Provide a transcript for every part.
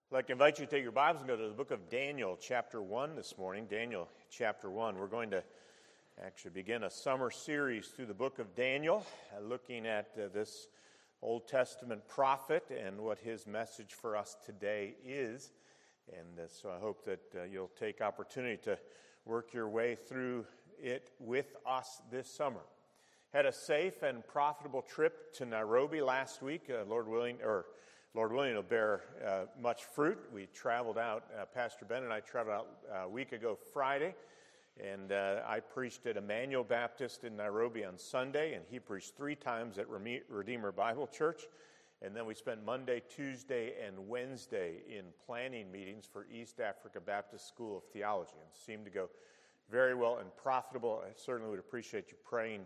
I'd like to invite you to take your Bibles and go to the book of Daniel, chapter 1 this morning. Daniel, chapter 1. We're going to actually begin a summer series through the book of Daniel, looking at this Old Testament prophet and what his message for us today is. And so I hope that you'll take opportunity to work your way through it with us this summer. Had a safe and profitable trip to Nairobi last week, Lord willing will bear much fruit. We traveled out, Pastor Ben and I traveled out a week ago Friday, and I preached at Emmanuel Baptist in Nairobi on Sunday, and he preached 3 times at Redeemer Bible Church. And then we spent Monday, Tuesday, and Wednesday in planning meetings for East Africa Baptist School of Theology, and seemed to go very well and profitable. I certainly would appreciate you praying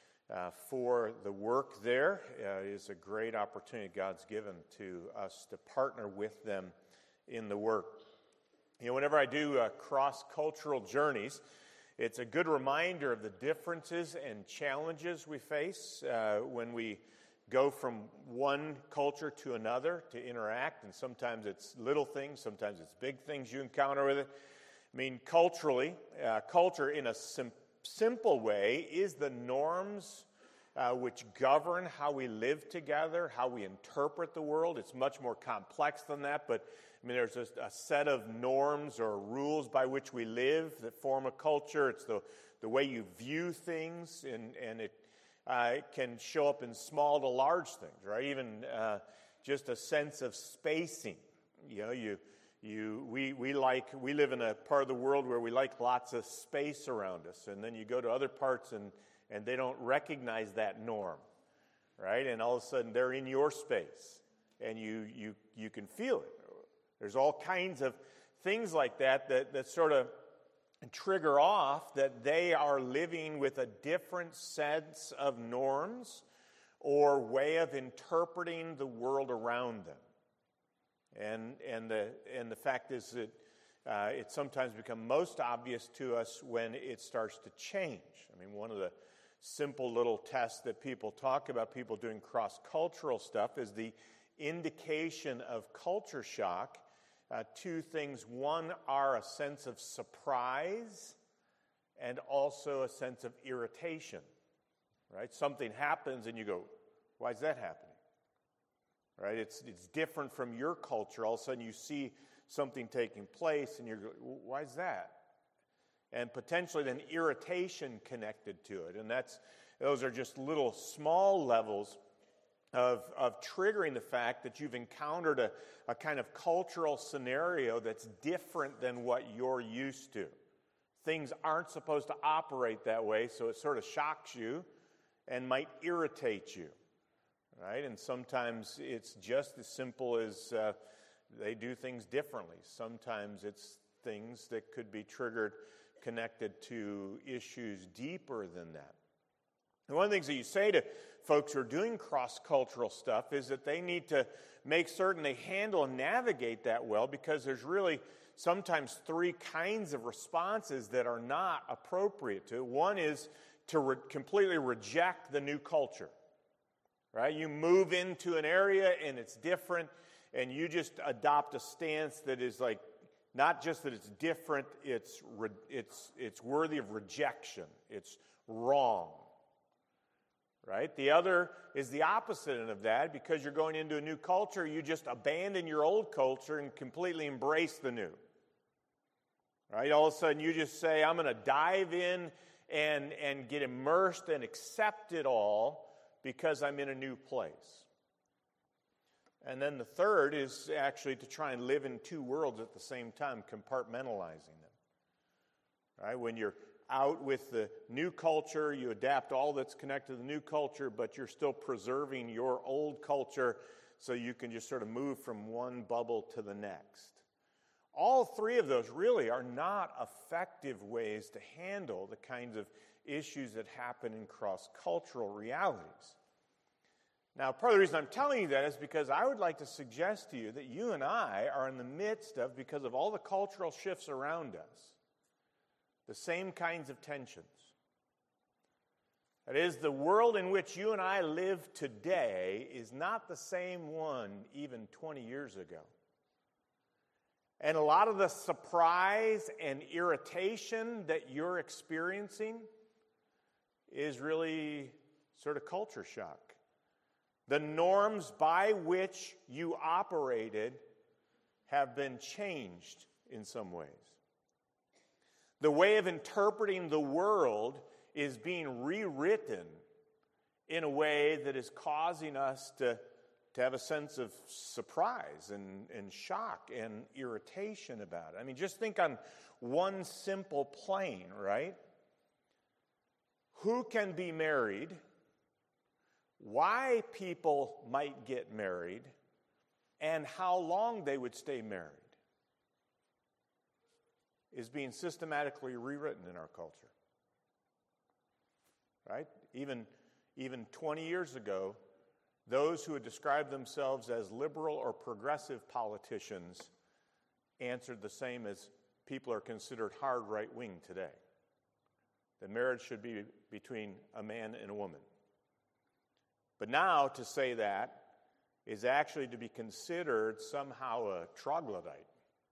for the work there. It is a great opportunity God's given to us to partner with them in the work. You know, whenever I do cross-cultural journeys, it's a good reminder of the differences and challenges we face when we go from one culture to another to interact, and sometimes it's little things, sometimes it's big things you encounter with it. I mean, culturally, culture in a simple way is the norms which govern how we live together, how we interpret the world. It's much more complex than that, but I mean, there's a set of norms or rules by which we live that form a culture. It's the way you view things, and it can show up in small to large things, right? Even just a sense of spacing. You know, we live in a part of the world where we like lots of space around us, and then you go to other parts and they don't recognize that norm, right? And all of a sudden they're in your space, and you can feel it. There's all kinds of things like that sort of trigger off that they are living with a different sense of norms or way of interpreting the world around them. And the fact is that it sometimes becomes most obvious to us when it starts to change. I mean, one of the simple little tests that people talk about, people doing cross-cultural stuff, is the indication of culture shock. 2 things. One are a sense of surprise and also a sense of irritation, right? Something happens and you go, why is that happening? Right? It's different from your culture. All of a sudden you see something taking place and you're going, why is that? And potentially then irritation connected to it. And those are just little small levels of triggering the fact that you've encountered a kind of cultural scenario that's different than what you're used to. Things aren't supposed to operate that way, so it sort of shocks you and might irritate you. Right? And sometimes it's just as simple as they do things differently. Sometimes it's things that could be triggered, connected to issues deeper than that. And one of the things that you say to folks who are doing cross-cultural stuff is that they need to make certain they handle and navigate that well, because there's really sometimes 3 kinds of responses that are not appropriate to it. One is to completely reject the new culture. Right? You move into an area and it's different, and you just adopt a stance that is like, not just that it's different, it's worthy of rejection. It's wrong. Right? The other is the opposite end of that. Because you're going into a new culture, you just abandon your old culture and completely embrace the new. Right? All of a sudden you just say, I'm going to dive in and get immersed and accept it all because I'm in a new place. And then the third is actually to try and live in 2 worlds at the same time, compartmentalizing them. Right? When you're out with the new culture, you adapt all that's connected to the new culture, but you're still preserving your old culture so you can just sort of move from one bubble to the next. All 3 of those really are not effective ways to handle the kinds of issues that happen in cross-cultural realities. Now, part of the reason I'm telling you that is because I would like to suggest to you that you and I are in the midst of, because of all the cultural shifts around us, the same kinds of tensions. That is, the world in which you and I live today is not the same one even 20 years ago. And a lot of the surprise and irritation that you're experiencing is really sort of culture shock. The norms by which you operated have been changed in some ways. The way of interpreting the world is being rewritten in a way that is causing us to have a sense of surprise and shock and irritation about it. I mean, just think on one simple plane, right? Who can be married, why people might get married, and how long they would stay married is being systematically rewritten in our culture. Right? Even 20 years ago, those who had described themselves as liberal or progressive politicians answered the same as people are considered hard right-wing today. That marriage should be between a man and a woman. But now to say that is actually to be considered somehow a troglodyte.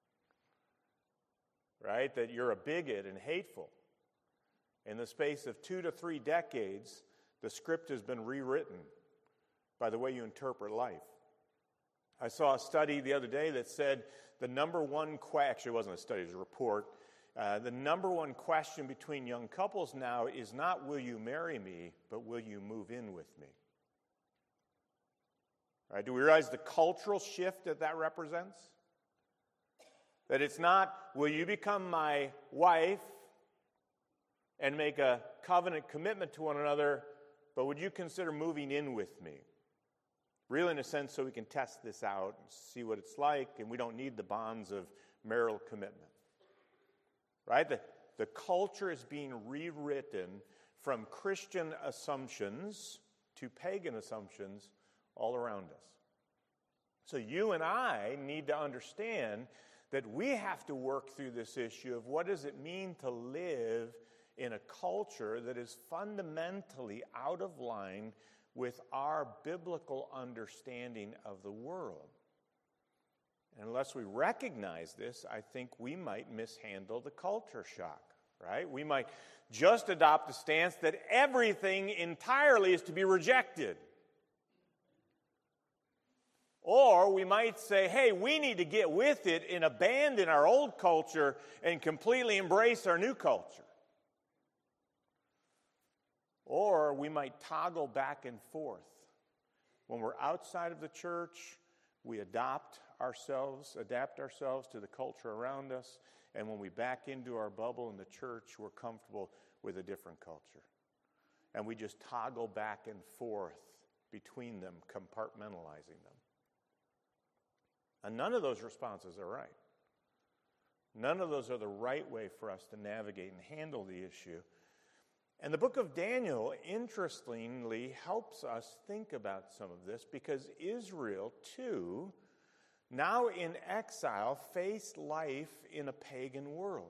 Right? That you're a bigot and hateful. In the space of 2 to 3 decades, the script has been rewritten by the way you interpret life. I saw a study the other day that said the number one actually it wasn't a study, it was a report. The number one question between young couples now is not will you marry me, but will you move in with me? Right, do we realize the cultural shift that represents? That it's not, will you become my wife and make a covenant commitment to one another, but would you consider moving in with me? Really, in a sense, so we can test this out and see what it's like, and we don't need the bonds of marital commitment. Right? The culture is being rewritten from Christian assumptions to pagan assumptions all around us. So you and I need to understand that we have to work through this issue of what does it mean to live in a culture that is fundamentally out of line with our biblical understanding of the world. And unless we recognize this, I think we might mishandle the culture shock, right? We might just adopt the stance that everything entirely is to be rejected. Or we might say, hey, we need to get with it and abandon our old culture and completely embrace our new culture. Or we might toggle back and forth. When we're outside of the church, we adapt ourselves to the culture around us. And when we back into our bubble in the church, we're comfortable with a different culture. And we just toggle back and forth between them, compartmentalizing them. And none of those responses are right. None of those are the right way for us to navigate and handle the issue. And the book of Daniel, interestingly, helps us think about some of this because Israel, too, now in exile, faced life in a pagan world.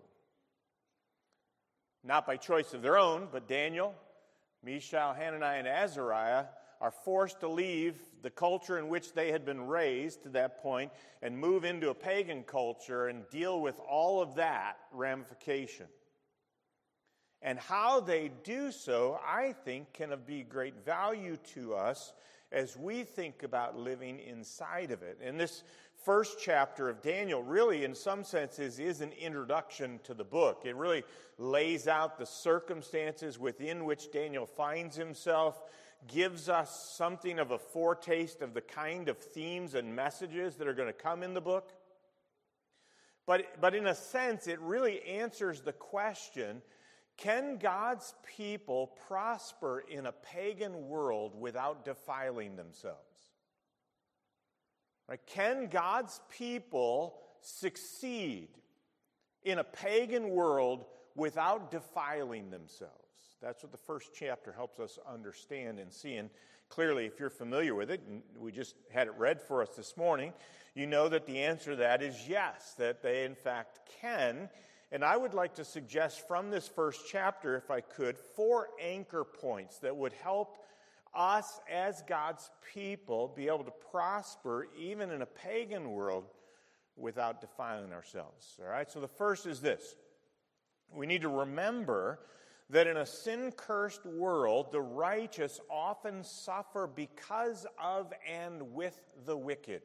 Not by choice of their own, but Daniel, Mishael, Hananiah, and Azariah are forced to leave the culture in which they had been raised to that point and move into a pagan culture and deal with all of that ramification. And how they do so, I think, can be great value to us as we think about living inside of it. And this first chapter of Daniel really, in some senses, is an introduction to the book. It really lays out the circumstances within which Daniel finds himself, gives us something of a foretaste of the kind of themes and messages that are going to come in the book. But in a sense, it really answers the question, can God's people prosper in a pagan world without defiling themselves? Right? Can God's people succeed in a pagan world without defiling themselves? That's what the first chapter helps us understand and see. And clearly, if you're familiar with it, and we just had it read for us this morning, you know that the answer to that is yes, that they in fact can. And I would like to suggest from this first chapter, if I could, 4 anchor points that would help us as God's people be able to prosper even in a pagan world without defiling ourselves. All right, so the first is this. We need to remember that in a sin-cursed world, the righteous often suffer because of and with the wicked.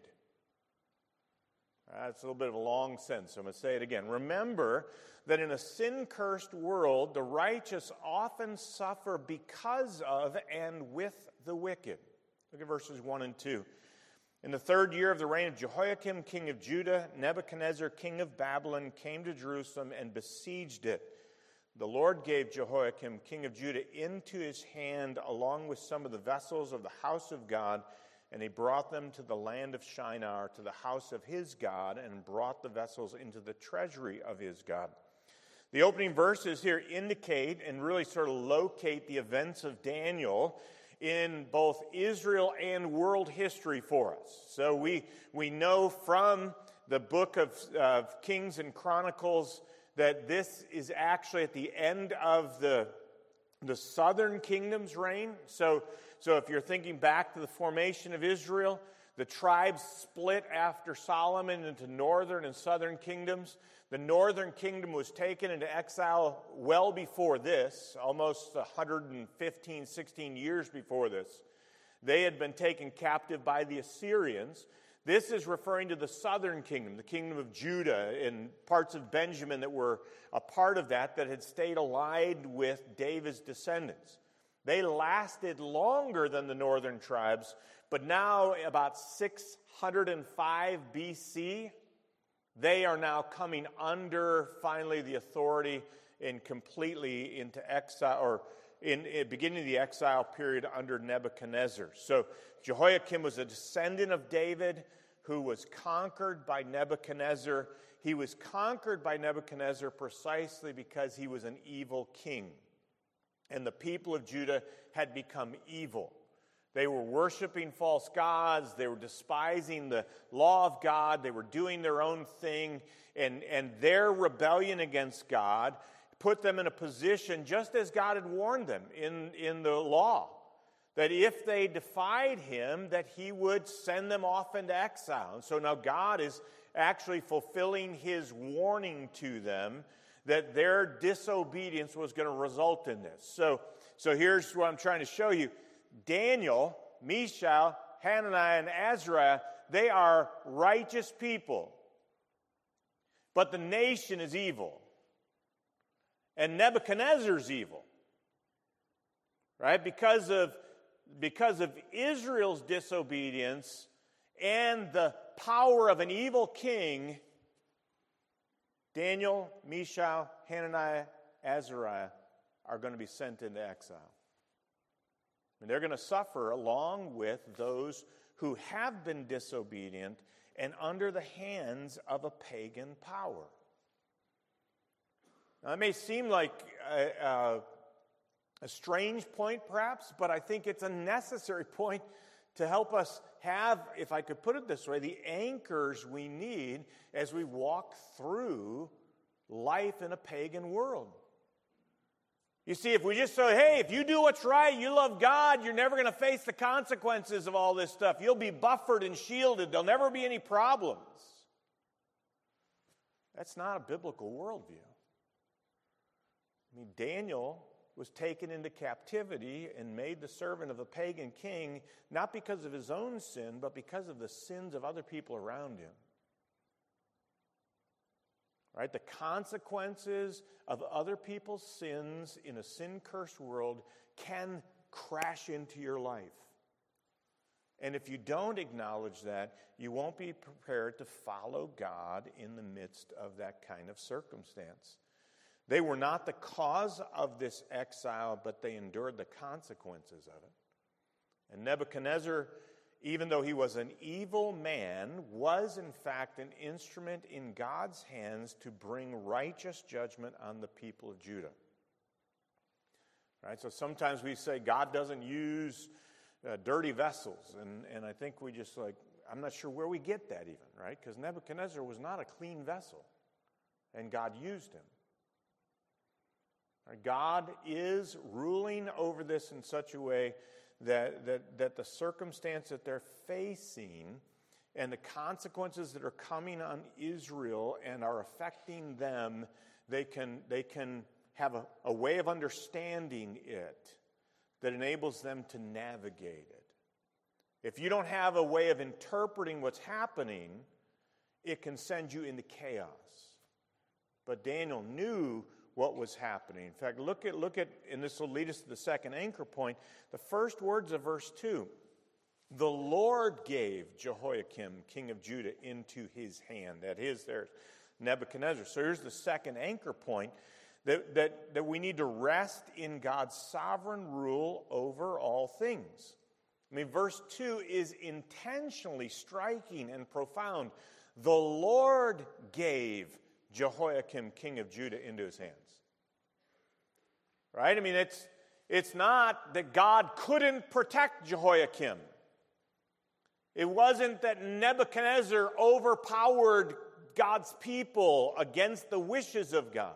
That's a little bit of a long sentence, so I'm going to say it again. Remember that in a sin-cursed world, the righteous often suffer because of and with the wicked. Look at verses 1 and 2. In the 3rd year of the reign of Jehoiakim, king of Judah, Nebuchadnezzar, king of Babylon, came to Jerusalem and besieged it. The Lord gave Jehoiakim, king of Judah, into his hand along with some of the vessels of the house of God, and he brought them to the land of Shinar, to the house of his God, and brought the vessels into the treasury of his God. The opening verses here indicate and really sort of locate the events of Daniel in both Israel and world history for us. So we know from the book of Kings and Chronicles that this is actually at the end of the southern kingdom's reign. So if you're thinking back to the formation of Israel, the tribes split after Solomon into northern and southern kingdoms. The northern kingdom was taken into exile well before this, almost 115, 16 years before this. They had been taken captive by the Assyrians. This is referring to the southern kingdom, the kingdom of Judah and parts of Benjamin that were a part of that had stayed allied with David's descendants. They lasted longer than the northern tribes, but now about 605 BC, they are now coming under, finally, the authority and completely into exile, or in beginning of the exile period under Nebuchadnezzar. So Jehoiakim was a descendant of David who was conquered by Nebuchadnezzar. He was conquered by Nebuchadnezzar precisely because he was an evil king. And the people of Judah had become evil. They were worshiping false gods. They were despising the law of God. They were doing their own thing. And their rebellion against God put them in a position, just as God had warned them in the law, that if they defied him, that he would send them off into exile. And so now God is actually fulfilling his warning to them that their disobedience was going to result in this. So here's what I'm trying to show you. Daniel, Mishael, Hananiah, and Azariah, they are righteous people. But the nation is evil. And Nebuchadnezzar's evil. Right? Because of Israel's disobedience and the power of an evil king, Daniel, Mishael, Hananiah, Azariah are going to be sent into exile. And they're going to suffer along with those who have been disobedient and under the hands of a pagan power. Now, it may seem like a strange point, perhaps, but I think it's a necessary point to help us have, if I could put it this way, the anchors we need as we walk through life in a pagan world. You see, if we just say, hey, if you do what's right, you love God, you're never going to face the consequences of all this stuff. You'll be buffered and shielded. There'll never be any problems. That's not a biblical worldview. I mean, Daniel was taken into captivity and made the servant of a pagan king, not because of his own sin, but because of the sins of other people around him. Right? The consequences of other people's sins in a sin-cursed world can crash into your life. And if you don't acknowledge that, you won't be prepared to follow God in the midst of that kind of circumstance. They were not the cause of this exile, but they endured the consequences of it. And Nebuchadnezzar, even though he was an evil man, was in fact an instrument in God's hands to bring righteous judgment on the people of Judah. Right? So sometimes we say God doesn't use dirty vessels, and I think we just I'm not sure where we get that even, right? Because Nebuchadnezzar was not a clean vessel, and God used him. God is ruling over this in such a way that the circumstance that they're facing and the consequences that are coming on Israel and are affecting them, they can have a way of understanding it that enables them to navigate it. If you don't have a way of interpreting what's happening, it can send you into chaos. But Daniel knew what was happening. In fact, look at, and this will lead us to the second anchor point, the first words of verse 2. The Lord gave Jehoiakim, king of Judah, into his hand. There's Nebuchadnezzar. So here's the second anchor point, that we need to rest in God's sovereign rule over all things. I mean, verse 2 is intentionally striking and profound. The Lord gave Jehoiakim, king of Judah, into his hands. Right? I mean, it's not that God couldn't protect Jehoiakim. It wasn't that Nebuchadnezzar overpowered God's people against the wishes of God.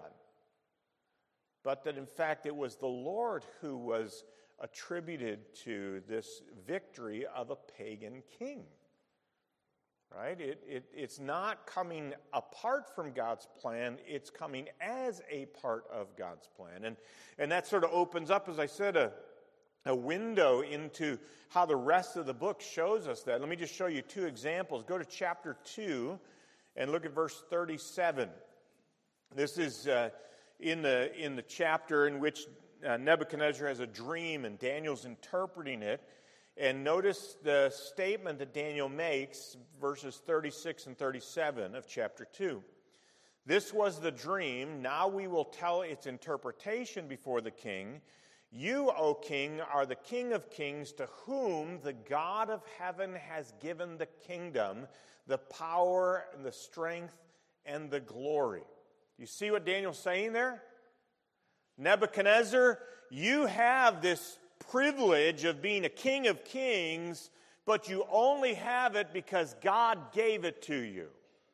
But that, in fact, it was the Lord who was attributed to this victory of a pagan king. Right? It's not coming apart from God's plan. It's coming as a part of God's plan. And that sort of opens up, as I said, a window into how the rest of the book shows us that. Let me just show you two examples. Go to chapter 2 and look at verse 37. This is in the chapter in which Nebuchadnezzar has a dream and Daniel's interpreting it. And notice the statement that Daniel makes, verses 36 and 37 of chapter 2. This was the dream. Now we will tell its interpretation before the king. You, O king, are the King of kings, to whom the God of heaven has given the kingdom, the power, and the strength, and the glory. You see what Daniel's saying there? Nebuchadnezzar, you have this privilege of being a king of kings, but you only have it because God gave it to you.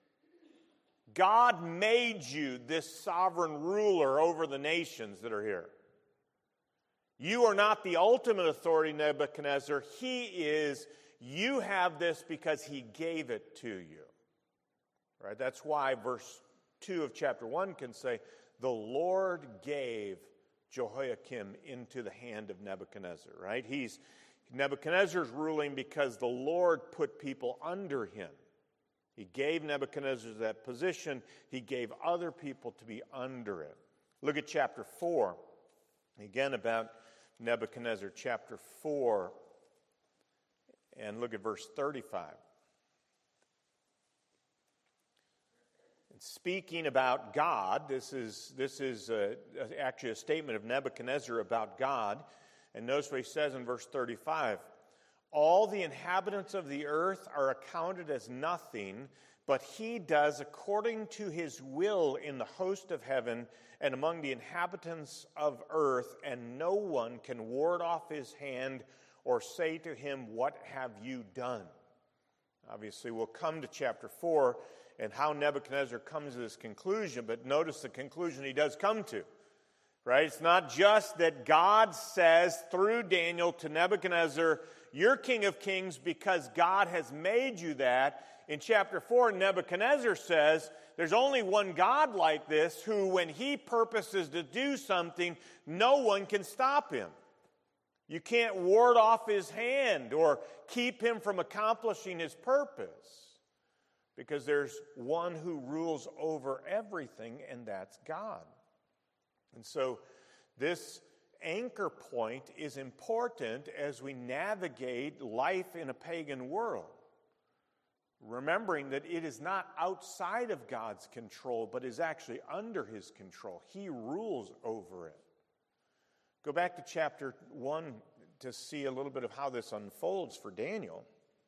God made you this sovereign ruler over the nations that are here. You are not the ultimate authority, Nebuchadnezzar. He is. You have this because he gave it to you. Right? That's why verse 2 of chapter 1 can say, the Lord gave Jehoiakim into the hand of Nebuchadnezzar, right? Nebuchadnezzar's ruling because the Lord put people under him. He gave Nebuchadnezzar that position. He gave other people to be under it. Look at chapter 4. Again, about Nebuchadnezzar, chapter 4, and look at verse 35. Speaking about God, this is actually a statement of Nebuchadnezzar about God. And notice what he says in verse 35. All the inhabitants of the earth are accounted as nothing, but he does according to his will in the host of heaven and among the inhabitants of earth, and no one can ward off his hand or say to him, what have you done? Obviously, we'll come to chapter 4 and how Nebuchadnezzar comes to this conclusion, but notice the conclusion he does come to, right? It's not just that God says through Daniel to Nebuchadnezzar, you're king of kings because God has made you that. In chapter 4, Nebuchadnezzar says, there's only one God like this who, when he purposes to do something, no one can stop him. You can't ward off his hand or keep him from accomplishing his purpose. Because there's one who rules over everything, and that's God. And so this anchor point is important as we navigate life in a pagan world. Remembering that it is not outside of God's control, but is actually under his control. He rules over it. Go back to chapter 1 to see a little bit of how this unfolds for Daniel.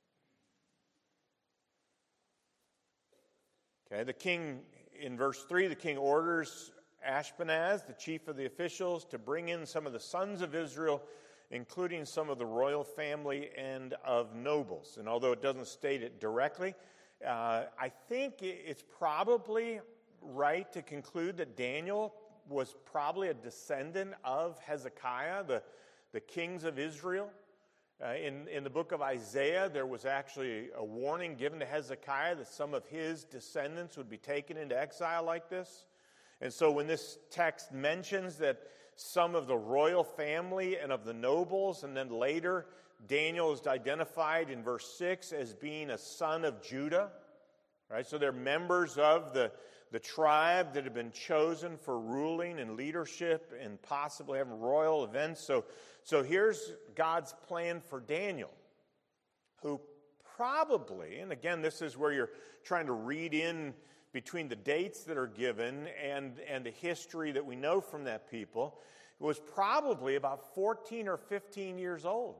Okay, the king, in verse 3, the king orders Ashpenaz, the chief of the officials, to bring in some of the sons of Israel, including some of the royal family and of nobles. And although it doesn't state it directly, I think it's probably right to conclude that Daniel was probably a descendant of Hezekiah, the kings of Israel. In the book of Isaiah, there was actually a warning given to Hezekiah that some of his descendants would be taken into exile like this. And so when this text mentions that some of the royal family and of the nobles, and then later Daniel is identified in verse 6 as being a son of Judah, right? So they're members of the tribe that have been chosen for ruling and leadership and possibly having royal events. So here's God's plan for Daniel, who probably, and again, this is where you're trying to read in between the dates that are given and the history that we know from that people, was probably about 14 or 15 years old.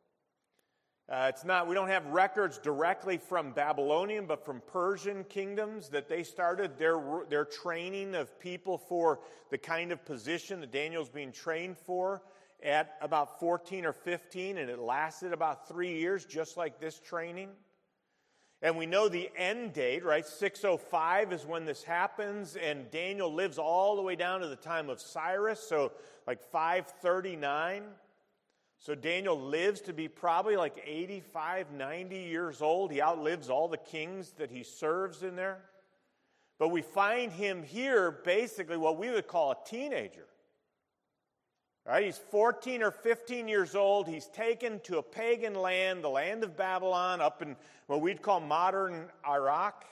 We don't have records directly from Babylonian, but from Persian kingdoms that they started their training of people for the kind of position that Daniel's being trained for at about 14 or 15, and it lasted about 3 years, just like this training. And we know the end date, right? 605 is when this happens, and Daniel lives all the way down to the time of Cyrus, so like 539. So Daniel lives to be probably like 85, 90 years old. He outlives all the kings that he serves in there. But we find him here basically what we would call a teenager. Right? He's 14 or 15 years old. He's taken to a pagan land, the land of Babylon, up in what we'd call modern Iraq.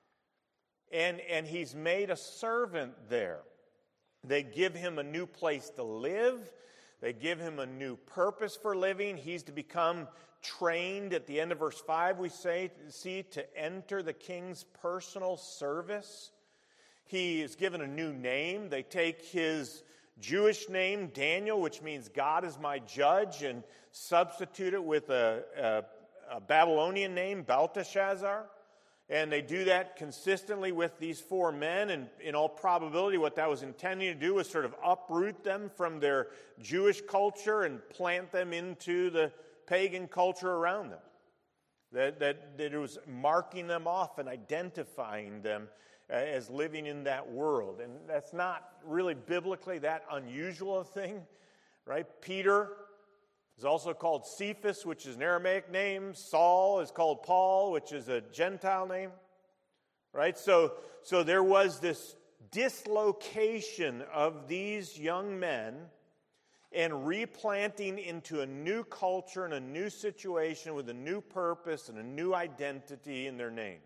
And he's made a servant there. They give him a new place to live. They give him a new purpose for living. He's to become trained at the end of verse 5, we see, to enter the king's personal service. He is given a new name. They take his Jewish name, Daniel, which means God is my judge, and substitute it with a Babylonian name, Belteshazzar. And they do that consistently with these four men, and in all probability what that was intending to do was sort of uproot them from their Jewish culture and plant them into the pagan culture around them. That it was marking them off and identifying them as living in that world. And that's not really biblically that unusual a thing, right? Peter is also called Cephas, which is an Aramaic name. Saul is called Paul, which is a Gentile name, right? So there was this dislocation of these young men and replanting into a new culture and a new situation with a new purpose and a new identity in their names.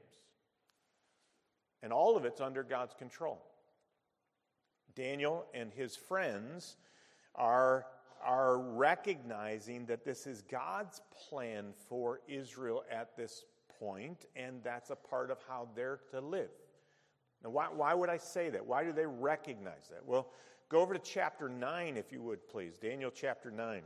And all of it's under God's control. Daniel and his friends are recognizing that this is God's plan for Israel at this point, and that's a part of how they're to live. Now, why would I say that? Why do they recognize that? Well, go over to chapter 9, if you would, please. Daniel chapter 9.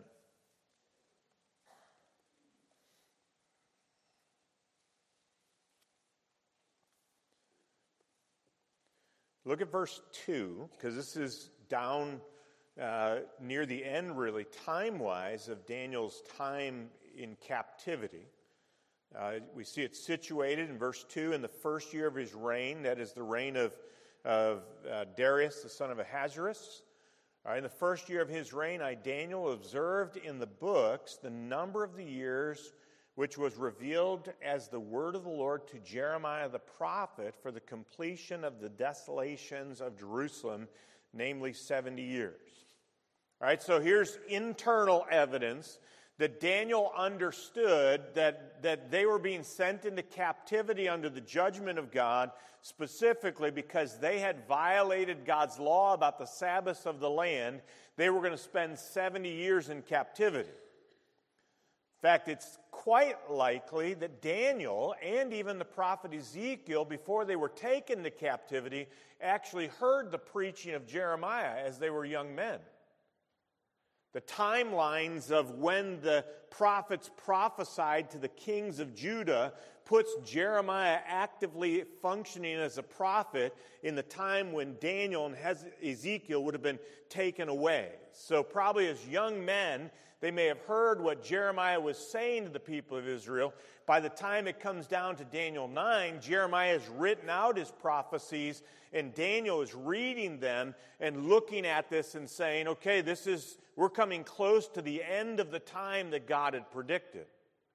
Look at verse 2, because this is down near the end, really, time-wise, of Daniel's time in captivity. We see it situated in verse 2 in the first year of his reign. That is the reign of Darius, the son of Ahasuerus. In the first year of his reign, I, Daniel, observed in the books the number of the years which was revealed as the word of the Lord to Jeremiah the prophet for the completion of the desolations of Jerusalem, namely 70 years. All right, so here's internal evidence that Daniel understood that they were being sent into captivity under the judgment of God, specifically because they had violated God's law about the Sabbaths of the land. They were going to spend 70 years in captivity. In fact, it's quite likely that Daniel and even the prophet Ezekiel, before they were taken to captivity, actually heard the preaching of Jeremiah as they were young men. The timelines of when the prophets prophesied to the kings of Judah puts Jeremiah actively functioning as a prophet in the time when Daniel and Ezekiel would have been taken away. So probably as young men, they may have heard what Jeremiah was saying to the people of Israel. By the time it comes down to Daniel 9, Jeremiah has written out his prophecies, and Daniel is reading them and looking at this and saying, okay, we're coming close to the end of the time that God had predicted.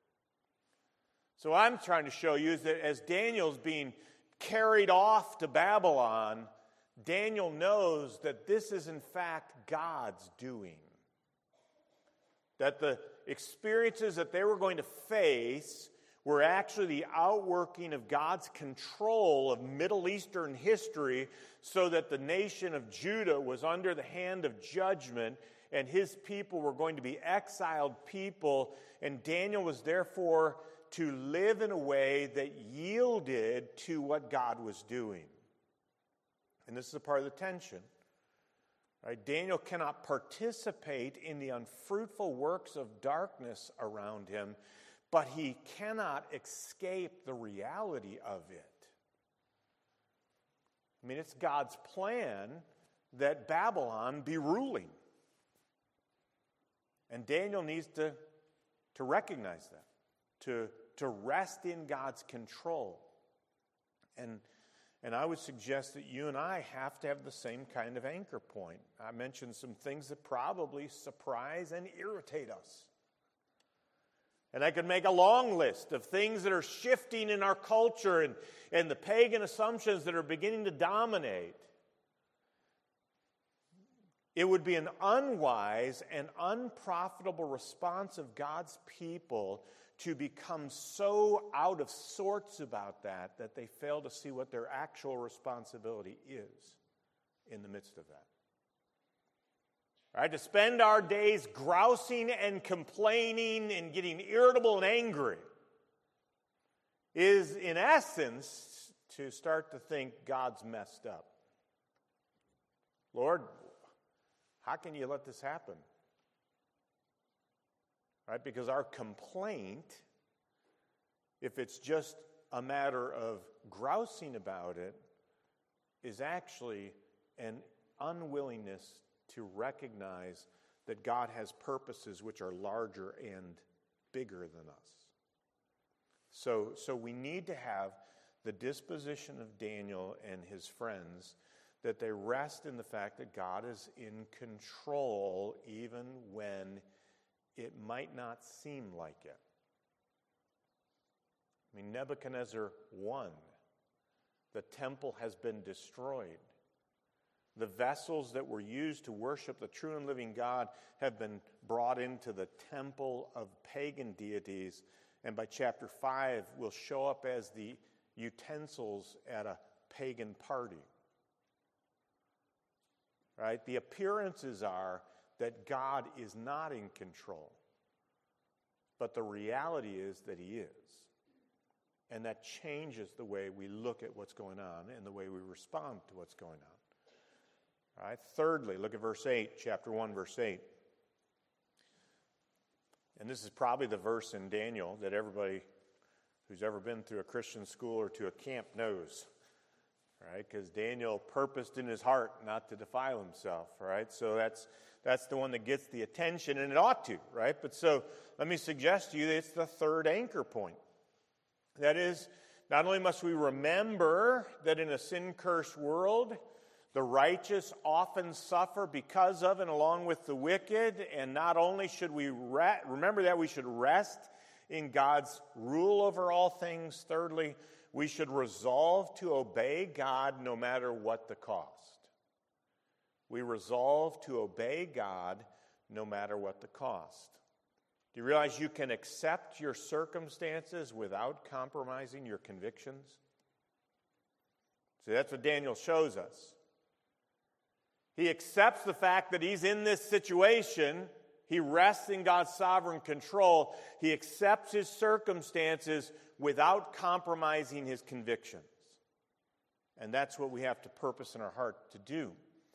So what I'm trying to show you is that as Daniel's being carried off to Babylon, Daniel knows that this is in fact God's doing. That the experiences that they were going to face were actually the outworking of God's control of Middle Eastern history, so that the nation of Judah was under the hand of judgment, and his people were going to be exiled people, and Daniel was therefore to live in a way that yielded to what God was doing. And this is a part of the tension. Right? Daniel cannot participate in the unfruitful works of darkness around him, but he cannot escape the reality of it. I mean, it's God's plan that Babylon be ruling. And Daniel needs to recognize that, to rest in God's control. And I would suggest that you and I have to have the same kind of anchor point. I mentioned some things that probably surprise and irritate us. And I could make a long list of things that are shifting in our culture and the pagan assumptions that are beginning to dominate. It would be an unwise and unprofitable response of God's people to become so out of sorts about that they fail to see what their actual responsibility is in the midst of that. Right? To spend our days grousing and complaining and getting irritable and angry is, in essence, to start to think God's messed up. Lord, how can you let this happen? Right? Because our complaint, if it's just a matter of grousing about it, is actually an unwillingness to recognize that God has purposes which are larger and bigger than us. So we need to have the disposition of Daniel and his friends, that they rest in the fact that God is in control even when it might not seem like it. I mean, Nebuchadnezzar won. The temple has been destroyed. The vessels that were used to worship the true and living God have been brought into the temple of pagan deities, and by chapter 5 will show up as the utensils at a pagan party. Right? The appearances are that God is not in control, but the reality is that he is. And that changes the way we look at what's going on and the way we respond to what's going on. All right. Thirdly, look at verse 8, chapter 1, verse 8. And this is probably the verse in Daniel that everybody who's ever been through a Christian school or to a camp knows. Right? Because Daniel purposed in his heart not to defile himself. Right? So that's the one that gets the attention, and it ought to. Right? But so let me suggest to you that it's the third anchor point. That is, not only must we remember that in a sin-cursed world, the righteous often suffer because of and along with the wicked, and not only should we remember that, we should rest in God's rule over all things. Thirdly, we should resolve to obey God no matter what the cost. We resolve to obey God no matter what the cost. Do you realize you can accept your circumstances without compromising your convictions? See, that's what Daniel shows us. He accepts the fact that he's in this situation. He rests in God's sovereign control. He accepts his circumstances without compromising his convictions. And that's what we have to purpose in our heart to do.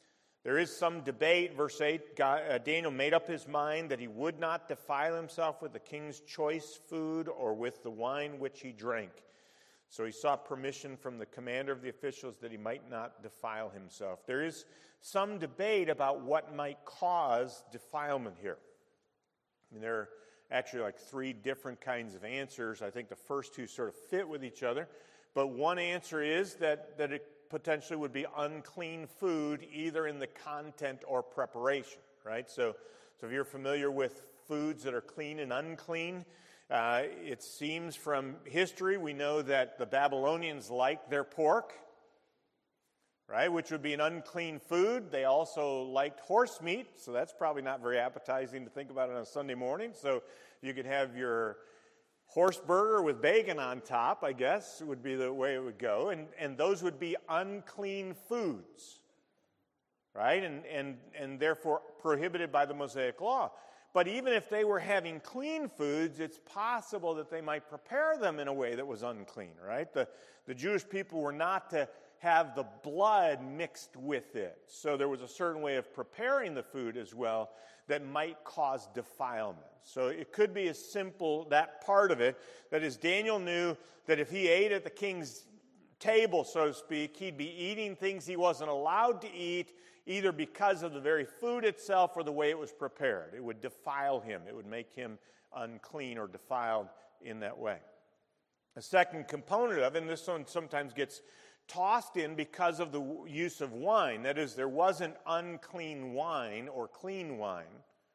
There is some debate. Verse 8, Daniel made up his mind that he would not defile himself with the king's choice food or with the wine which he drank. So he sought permission from the commander of the officials that he might not defile himself. There is some debate about what might cause defilement here. I mean, there are actually like three different kinds of answers. I think the first two sort of fit with each other. But one answer is that it potentially would be unclean food, either in the content or preparation, right? So if you're familiar with foods that are clean and unclean, it seems from history we know that the Babylonians liked their pork, right, which would be an unclean food. They also liked horse meat, so that's probably not very appetizing to think about on a Sunday morning. So you could have your horse burger with bacon on top, I guess, would be the way it would go. And those would be unclean foods, right? And therefore prohibited by the Mosaic Law. But even if they were having clean foods, it's possible that they might prepare them in a way that was unclean, right? The Jewish people were not to have the blood mixed with it. So there was a certain way of preparing the food as well that might cause defilement. So it could be as simple, that part of it, that is, Daniel knew that if he ate at the king's table, so to speak, he'd be eating things he wasn't allowed to eat, either because of the very food itself or the way it was prepared. It would defile him. It would make him unclean or defiled in that way. A second component of it, and this one sometimes gets tossed in because of the use of wine. That is, there wasn't unclean wine or clean wine.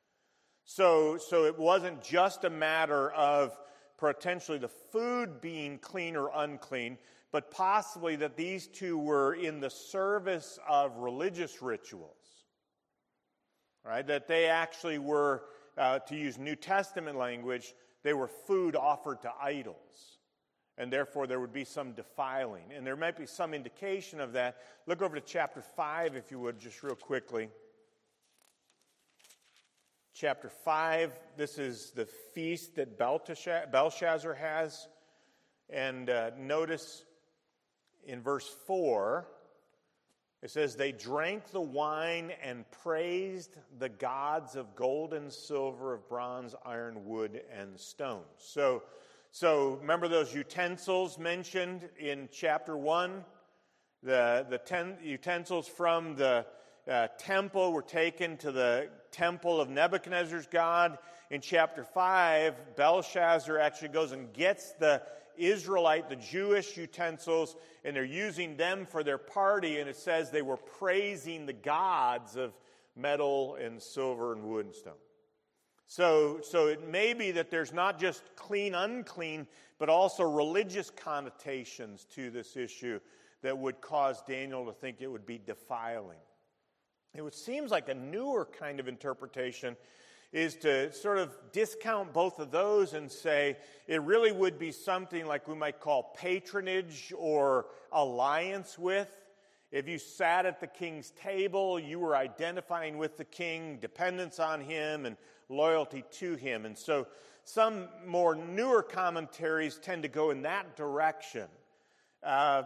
So it wasn't just a matter of potentially the food being clean or unclean, but possibly that these two were in the service of religious rituals, right? That they actually were, to use New Testament language, they were food offered to idols. And therefore there would be some defiling. And there might be some indication of that. Look over to chapter 5, if you would, just real quickly. Chapter 5, this is the feast that Belshazzar has. And notice in verse 4, it says, they drank the wine and praised the gods of gold and silver, of bronze, iron, wood, and stone. So remember those utensils mentioned in chapter 1? The 10 utensils from the temple were taken to the temple of Nebuchadnezzar's god. In chapter 5, Belshazzar actually goes and gets the Israelite, the Jewish utensils, and they're using them for their party, and it says they were praising the gods of metal and silver and wood and stone. So it may be that there's not just clean, unclean, but also religious connotations to this issue that would cause Daniel to think it would be defiling. It seems like a newer kind of interpretation is to sort of discount both of those and say it really would be something like we might call patronage or alliance with. If you sat at the king's table, you were identifying with the king, dependence on him, and loyalty to him. And so some more newer commentaries tend to go in that direction. I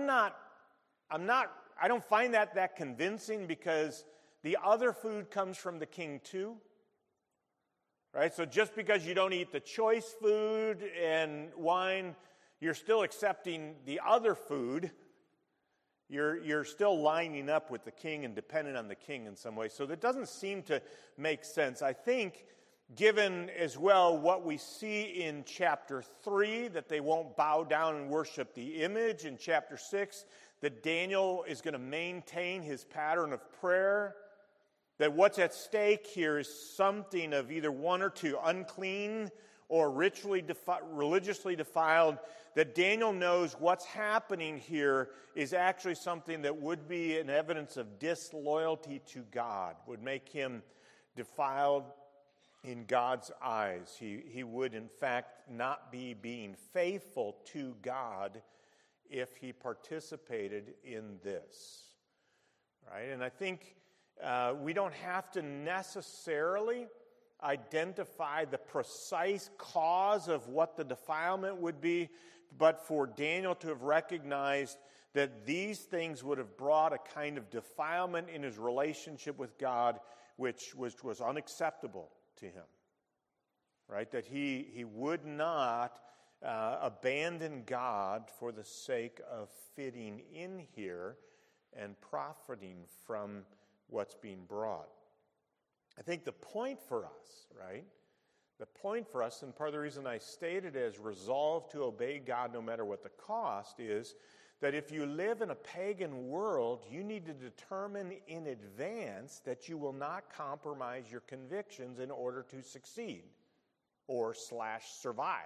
don't find that convincing, because the other food comes from the king too. Right? So just because you don't eat the choice food and wine, you're still accepting the other food. You're still lining up with the king and dependent on the king in some way. So that doesn't seem to make sense. I think, given as well what we see in chapter 3, that they won't bow down and worship the image. In chapter 6, that Daniel is going to maintain his pattern of prayer. That what's at stake here is something of either one or two, unclean or religiously defiled, that Daniel knows what's happening here is actually something that would be an evidence of disloyalty to God, would make him defiled in God's eyes. He would, in fact, not be being faithful to God if he participated in this. Right? And I think we don't have to necessarily identify the precise cause of what the defilement would be, but for Daniel to have recognized that these things would have brought a kind of defilement in his relationship with God which was unacceptable to him. Right? That he would not abandon God for the sake of fitting in here and profiting from what's being brought. I think the point for us, right? The point for us, and part of the reason I stated as resolve to obey God no matter what the cost, is that if you live in a pagan world, you need to determine in advance that you will not compromise your convictions in order to succeed or survive.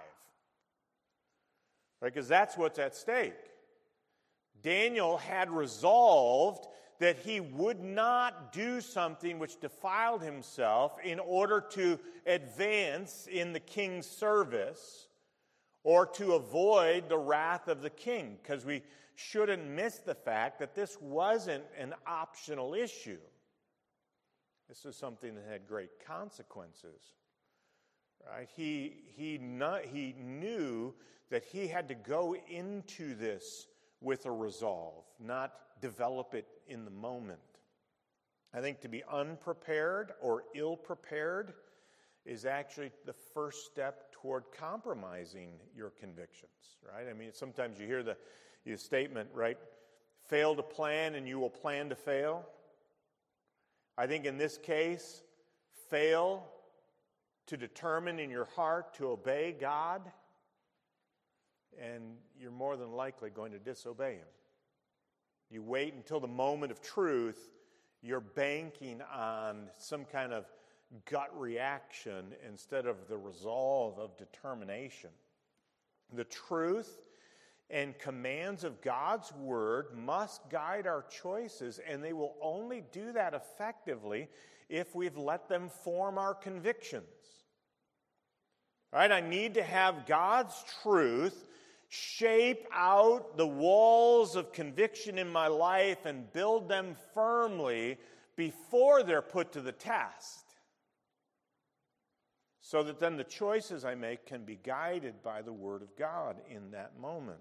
Right? Because that's what's at stake. Daniel had resolved that he would not do something which defiled himself in order to advance in the king's service or to avoid the wrath of the king, because we shouldn't miss the fact that this wasn't an optional issue. This is something that had great consequences. Right? He knew that he had to go into this with a resolve, not develop it in the moment. I think to be unprepared or ill-prepared is actually the first step toward compromising your convictions, right? I mean, sometimes you hear the statement, right? Fail to plan and you will plan to fail. I think in this case, fail to determine in your heart to obey God, and you're more than likely going to disobey Him. You wait until the moment of truth, you're banking on some kind of gut reaction instead of the resolve of determination. The truth and commands of God's Word must guide our choices, and they will only do that effectively if we've let them form our convictions. All right, I need to have God's truth shape out the walls of conviction in my life and build them firmly before they're put to the test, so that then the choices I make can be guided by the Word of God in that moment.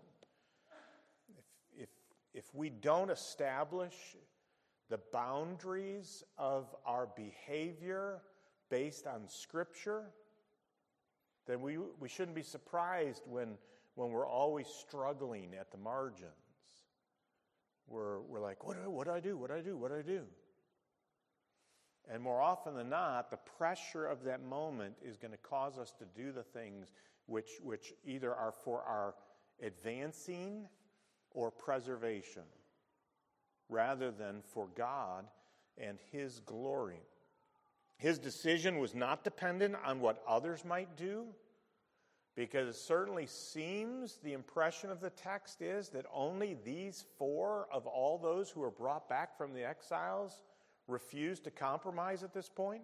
If we don't establish the boundaries of our behavior based on Scripture, then we shouldn't be surprised when we're always struggling at the margins. We're like, what do I do? What do I do? What do I do? And more often than not, the pressure of that moment is going to cause us to do the things which either are for our advancing or preservation, rather than for God and His glory. His decision was not dependent on what others might do, because it certainly seems, the impression of the text is, that only these 4 of all those who were brought back from the exiles refused to compromise at this point.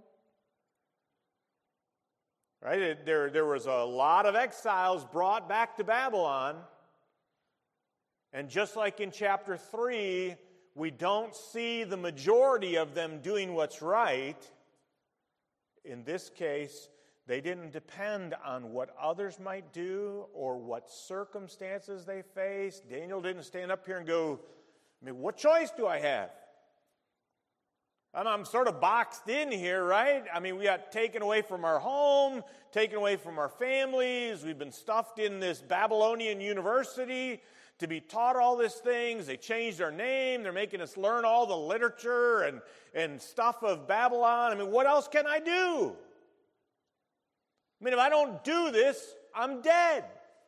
Right? There was a lot of exiles brought back to Babylon, and just like in chapter 3, we don't see the majority of them doing what's right. In this case, they didn't depend on what others might do or what circumstances they faced. Daniel didn't stand up here and go, what choice do I have? I'm sort of boxed in here, right? I mean, we got taken away from our home, taken away from our families. We've been stuffed in this Babylonian university to be taught all these things. They changed our name. They're making us learn all the literature and stuff of Babylon. I mean, what else can I do? I mean, if I don't do this, I'm dead.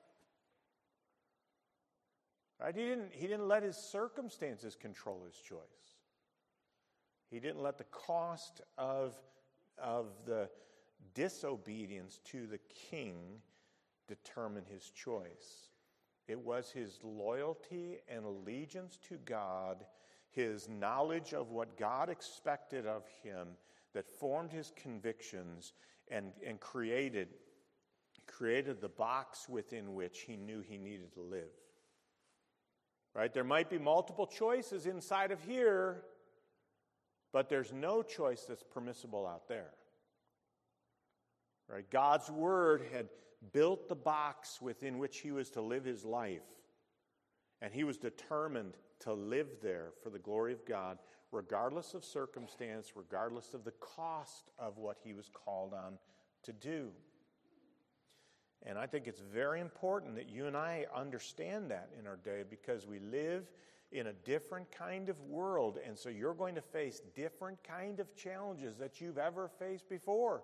Right? He didn't let his circumstances control his choice. He didn't let the cost of the disobedience to the king determine his choice. It was his loyalty and allegiance to God, his knowledge of what God expected of him, that formed his convictions and created the box within which he knew he needed to live. Right? There might be multiple choices inside of here, but there's no choice that's permissible out there. Right? God's Word had built the box within which he was to live his life, and he was determined to live there for the glory of God, regardless of circumstance, regardless of the cost of what he was called on to do. And I think it's very important that you and I understand that in our day, because we live in a different kind of world, and so you're going to face different kind of challenges that you've ever faced before.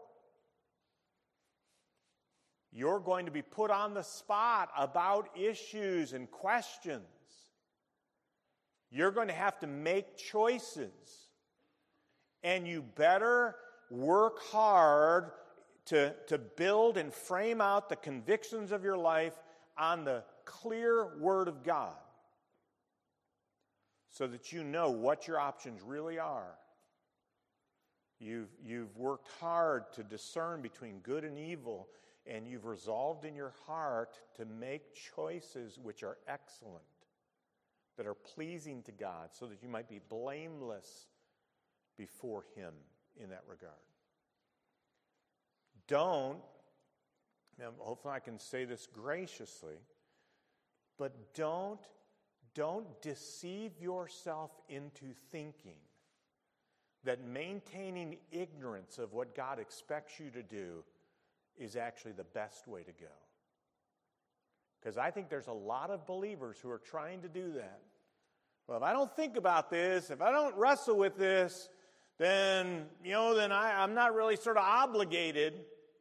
You're going to be put on the spot about issues and questions. You're going to have to make choices, and you better work hard to build and frame out the convictions of your life on the clear Word of God, so that you know what your options really are. You've worked hard to discern between good and evil, and you've resolved in your heart to make choices which are excellent, that are pleasing to God, so that you might be blameless before Him in that regard. Hopefully I can say this graciously, but don't deceive yourself into thinking that maintaining ignorance of what God expects you to do is actually the best way to go. Because I think there's a lot of believers who are trying to do that. Well, if I don't think about this, if I don't wrestle with this, then I'm not really sort of obligated.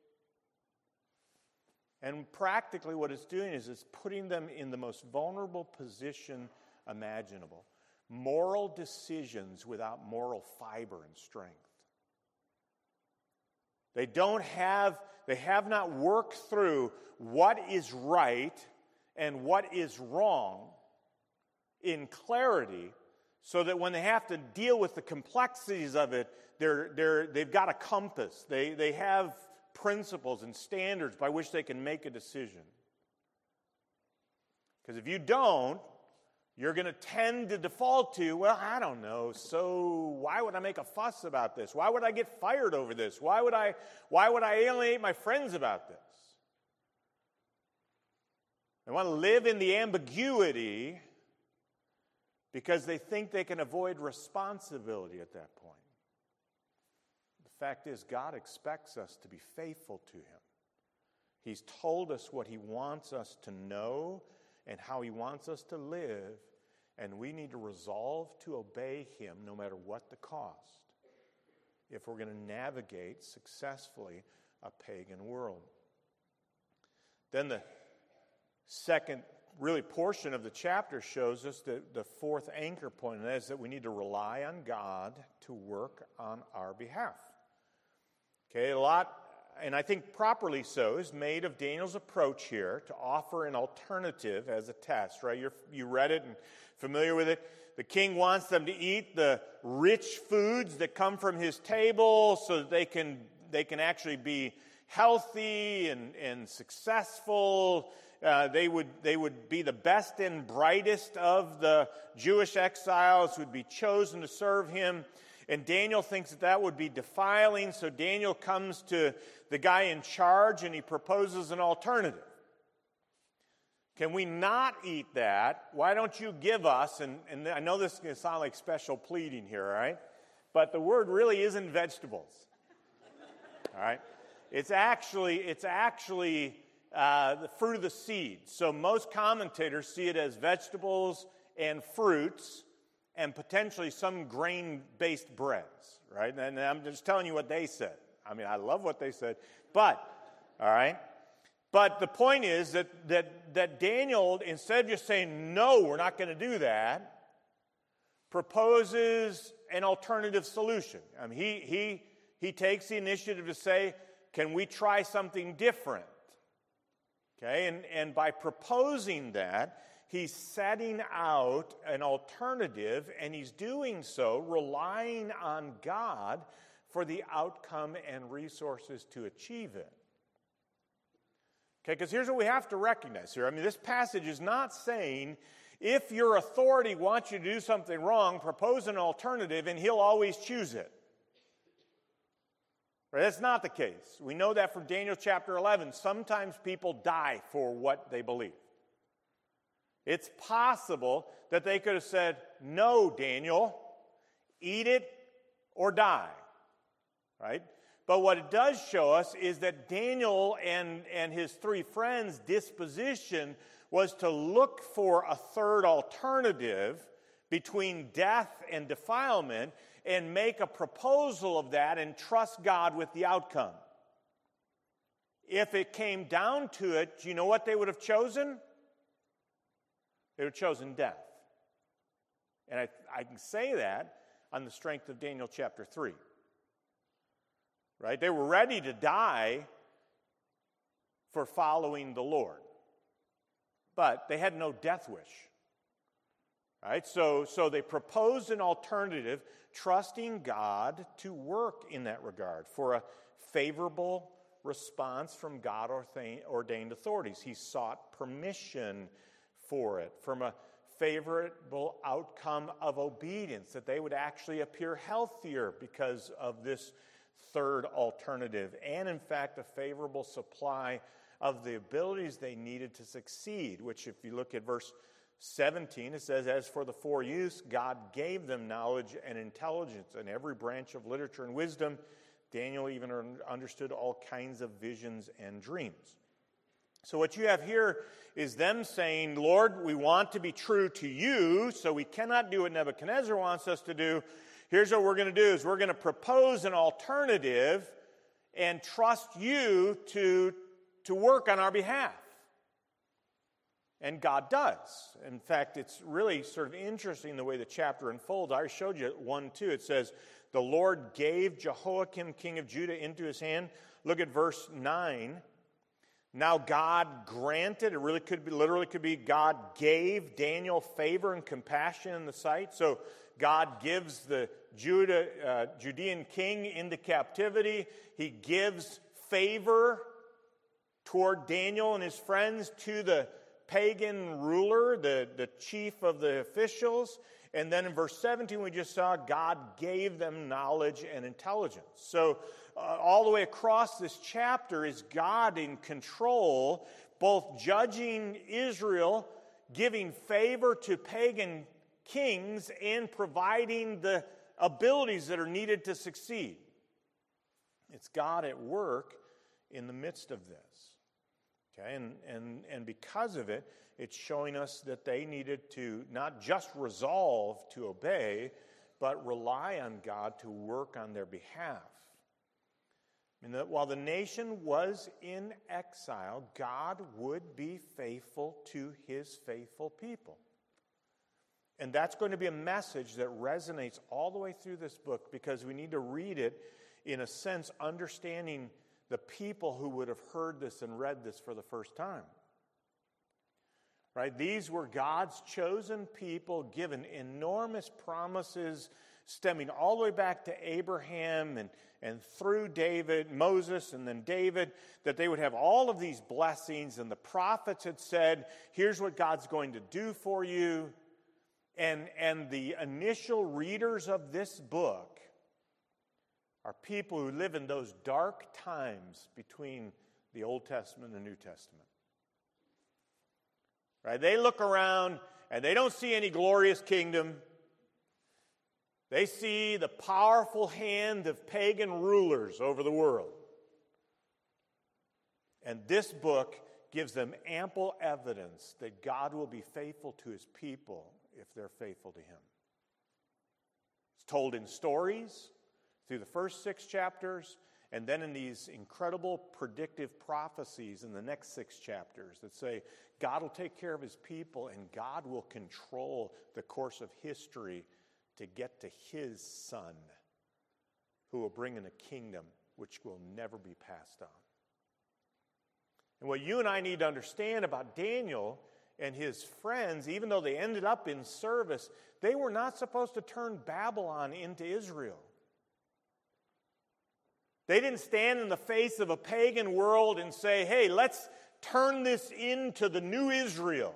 And practically what it's doing is it's putting them in the most vulnerable position imaginable. Moral decisions without moral fiber and strength. They have not worked through what is right and what is wrong in clarity, so that when they have to deal with the complexities of it, they've got a compass. They have principles and standards by which they can make a decision. Because if you don't, you're going to tend to default to, well, I don't know, so why would I make a fuss about this? Why would I get fired over this? Why would I alienate my friends about this? They want to live in the ambiguity because they think they can avoid responsibility at that point. The fact is, God expects us to be faithful to Him. He's told us what He wants us to know and how He wants us to live, and we need to resolve to obey Him no matter what the cost, if we're going to navigate successfully a pagan world. Then the second portion of the chapter shows us the fourth anchor point, and that is that we need to rely on God to work on our behalf. Okay, a lot, and I think properly so, is made of Daniel's approach here to offer an alternative as a test, right? You read it and familiar with it. The king wants them to eat the rich foods that come from his table so that they can actually be healthy and successful. They would be the best and brightest of the Jewish exiles who would be chosen to serve him. And Daniel thinks that would be defiling, so Daniel comes to the guy in charge and he proposes an alternative. Can we not eat that? Why don't you give us, and I know this is going to sound like special pleading here, all right? But the word really isn't vegetables. All right? It's actually the fruit of the seed. So most commentators see it as vegetables and fruits and potentially some grain-based breads, right? And I'm just telling you what they said. I mean, I love what they said, but, all right? But the point is that Daniel, instead of just saying, no, we're not going to do that, proposes an alternative solution. I mean, he takes the initiative to say, can we try something different? Okay, and by proposing that, he's setting out an alternative, and he's doing so relying on God for the outcome and resources to achieve it. Okay, because here's what we have to recognize here. I mean, this passage is not saying if your authority wants you to do something wrong, propose an alternative and he'll always choose it. Right? That's not the case. We know that from Daniel chapter 11. Sometimes people die for what they believe. It's possible that they could have said, "No, Daniel, eat it or die." Right? But what it does show us is that Daniel and his three friends' disposition was to look for a third alternative between death and defilement and make a proposal of that and trust God with the outcome. If it came down to it, do you know what they would have chosen? They would have chosen death. And I can say that on the strength of Daniel chapter 3. Right? They were ready to die for following the Lord. But they had no death wish. Right? So they proposed an alternative, trusting God to work in that regard for a favorable response from God-ordained authorities. He sought permission for it from a favorable outcome of obedience, that they would actually appear healthier because of this third alternative, and in fact a favorable supply of the abilities they needed to succeed, which if you look at verse 17, it says, "As for the four youths, God gave them knowledge and intelligence in every branch of literature and wisdom. Daniel even understood all kinds of visions and dreams." So what you have here is them saying, "Lord, we want to be true to you, so we cannot do what Nebuchadnezzar wants us to do. Here's what we're going to do is we're going to propose an alternative and trust you to work on our behalf." And God does. In fact, it's really sort of interesting the way the chapter unfolds. I showed you 1:2. It says, "The Lord gave Jehoiakim, king of Judah, into his hand." Look at verse 9. "Now God granted," it literally could be God gave Daniel favor and compassion in the sight. So God gives the Judean king into captivity. He gives favor toward Daniel and his friends to the pagan ruler, the chief of the officials. And then in verse 17 we just saw God gave them knowledge and intelligence. So all the way across this chapter is God in control, both judging Israel, giving favor to pagan kings, and providing the abilities that are needed to succeed. It's God at work in the midst of this. Okay, and because of it, it's showing us that they needed to not just resolve to obey, but rely on God to work on their behalf. And that while the nation was in exile, God would be faithful to his faithful people. And that's going to be a message that resonates all the way through this book, because we need to read it, in a sense, understanding the people who would have heard this and read this for the first time. Right? These were God's chosen people, given enormous promises stemming all the way back to Abraham and through Moses and then David, that they would have all of these blessings, and the prophets had said, here's what God's going to do for you. And the initial readers of this book are people who live in those dark times between the Old Testament and the New Testament. Right? They look around and they don't see any glorious kingdom. They see the powerful hand of pagan rulers over the world. And this book gives them ample evidence that God will be faithful to his people if they're faithful to him. It's told in stories through the first 6 chapters, and then in these incredible predictive prophecies in the next 6 chapters that say God will take care of his people and God will control the course of history to get to his Son, who will bring in a kingdom which will never be passed on. And what you and I need to understand about Daniel and his friends, even though they ended up in service, they were not supposed to turn Babylon into Israel. They didn't stand in the face of a pagan world and say, hey, let's turn this into the new Israel.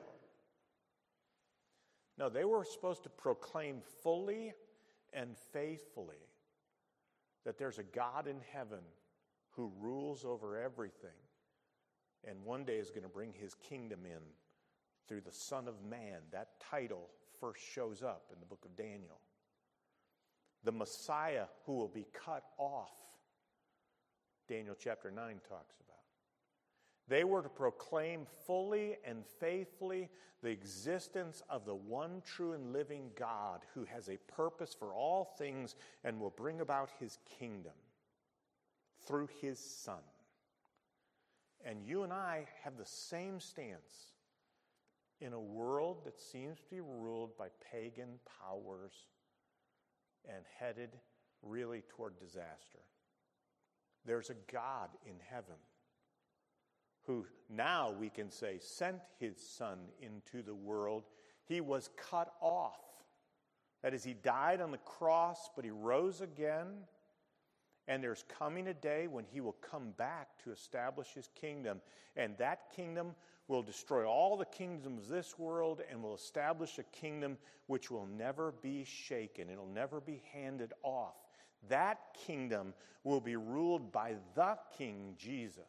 No, they were supposed to proclaim fully and faithfully that there's a God in heaven who rules over everything and one day is going to bring his kingdom in through the Son of Man. That title first shows up in the book of Daniel. The Messiah who will be cut off, Daniel chapter 9 talks about. They were to proclaim fully and faithfully the existence of the one true and living God who has a purpose for all things and will bring about his kingdom through his Son. And you and I have the same stance in a world that seems to be ruled by pagan powers and headed really toward disaster. There's a God in heaven who now we can say sent his Son into the world. He was cut off. That is, he died on the cross, but he rose again. And there's coming a day when he will come back to establish his kingdom. And that kingdom will destroy all the kingdoms of this world and will establish a kingdom which will never be shaken. It'll never be handed off. That kingdom will be ruled by the King Jesus.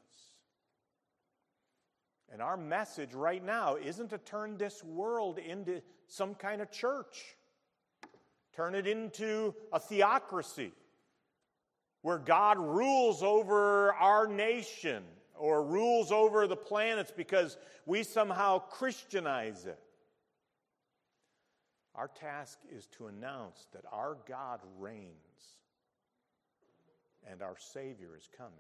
And our message right now isn't to turn this world into some kind of church. Turn it into a theocracy where God rules over our nation or rules over the planets because we somehow Christianize it. Our task is to announce that our God reigns and our Savior is coming.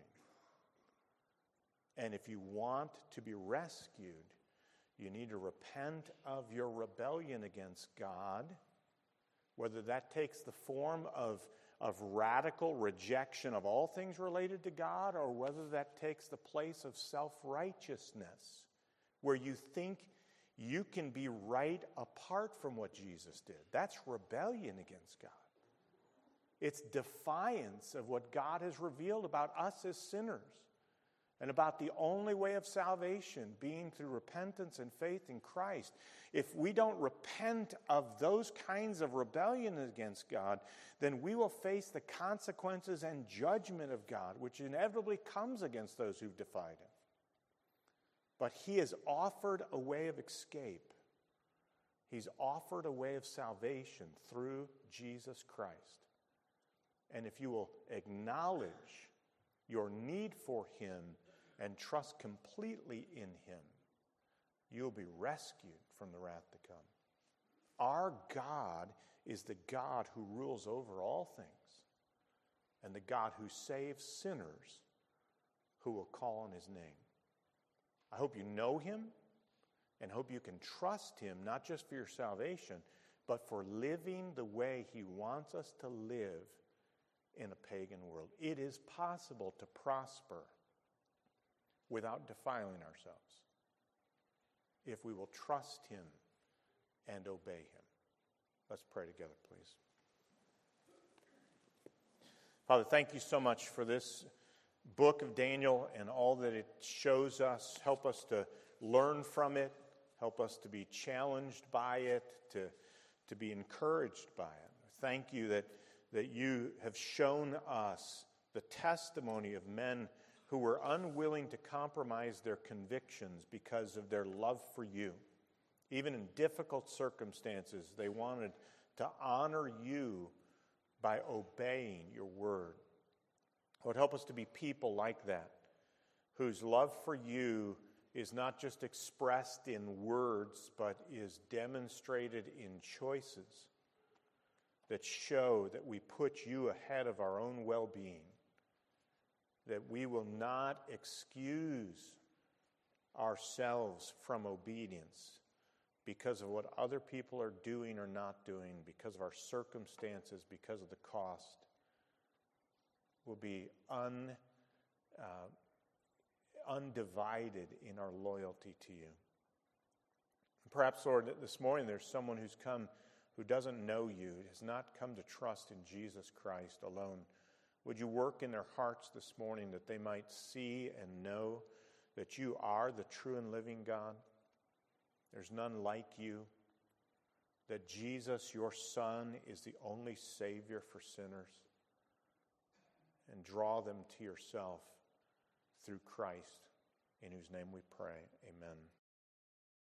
And if you want to be rescued, you need to repent of your rebellion against God, whether that takes the form of radical rejection of all things related to God, or whether that takes the place of self-righteousness, where you think you can be right apart from what Jesus did. That's rebellion against God. It's defiance of what God has revealed about us as sinners and about the only way of salvation being through repentance and faith in Christ. If we don't repent of those kinds of rebellion against God, then we will face the consequences and judgment of God, which inevitably comes against those who've defied him. But he has offered a way of escape. He's offered a way of salvation through Jesus Christ. And if you will acknowledge your need for him and trust completely in him, you'll be rescued from the wrath to come. Our God is the God who rules over all things and the God who saves sinners who will call on his name. I hope you know him and hope you can trust him, not just for your salvation, but for living the way he wants us to live in a pagan world. It is possible to prosper without defiling ourselves if we will trust him and obey him. Let's pray together, please. Father, thank you so much for this book of Daniel and all that it shows us. Help us to learn from it. Help us to be challenged by it, to be encouraged by it. Thank you that you have shown us the testimony of men who were unwilling to compromise their convictions because of their love for you. Even in difficult circumstances, they wanted to honor you by obeying your word. Lord, help us to be people like that, whose love for you is not just expressed in words, but is demonstrated in choices that show that we put you ahead of our own well-being, that we will not excuse ourselves from obedience because of what other people are doing or not doing, because of our circumstances, because of the cost. We'll be undivided in our loyalty to you. Perhaps, Lord, this morning there's someone who's come who doesn't know you, has not come to trust in Jesus Christ alone. Would you work in their hearts this morning that they might see and know that you are the true and living God? There's none like you. That Jesus, your Son, is the only Savior for sinners. And draw them to yourself through Christ, in whose name we pray. Amen.